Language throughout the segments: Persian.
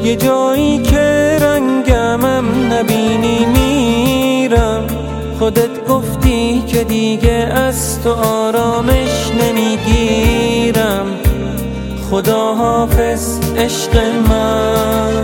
یه جایی که رنگمم نبینی میرم. خودت گفتی که دیگه از تو آرامش نمیگیرم. خدا حافظ عشق من.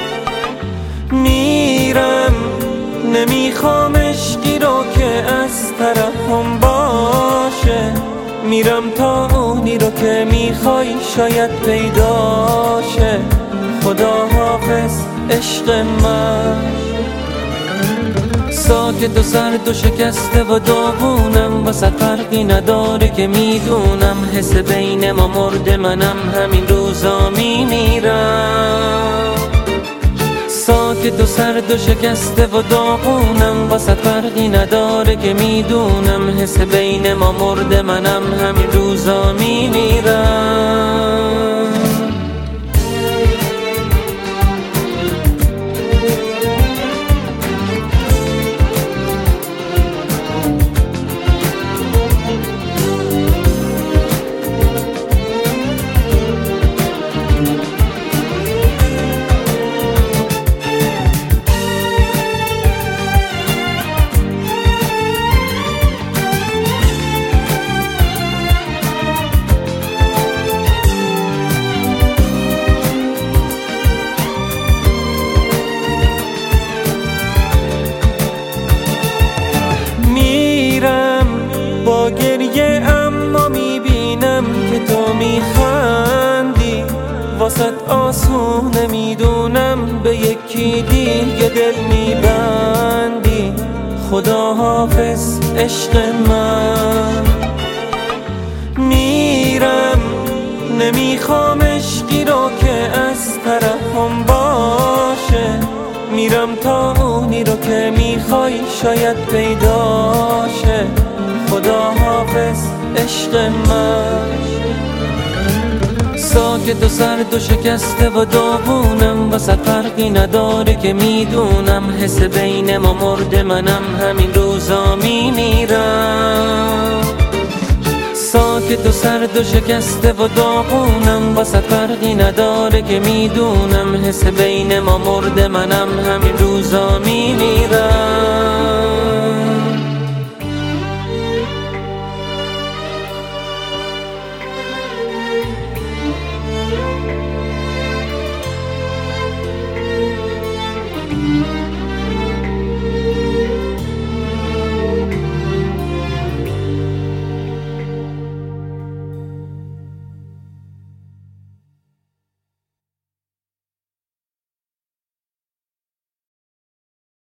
میرم نمیخوام عشقی رو که از طرفم باشه. میرم تا اونی رو که میخوای شاید پیداشه. خدا حافظ عشق من. ساکت و سرد و شکسته و داغونم، واسه فرقی نداره که میدونم حس بین ما مرده، منم همین روزا میمیرم. ساکت و سرد و شکسته و داغونم، واسه فرقی نداره که میدونم حس بین ما مرده، منم همین روزا میمیرم. با گریه اما میبینم که تو میخندی، واسط آسونه میدونم به یکی دیگه دل میبندی. خدا حافظ عشق من. میرم نمیخوام عشقی رو که از طرفم باشه. میرم تا اونی رو که میخوای شاید پیداشه. خدا حافظ عشق من. ساکت و سرد و شکسته و داغونم، واسه فرقی نداره که میدونم حس بین ما مرده، منم همین روزا میمیرم. ساکت و سرد و شکسته و داغونم، واسه فرقی نداره که میدونم حس بین ما مرده، منم همین روزا میمیرم.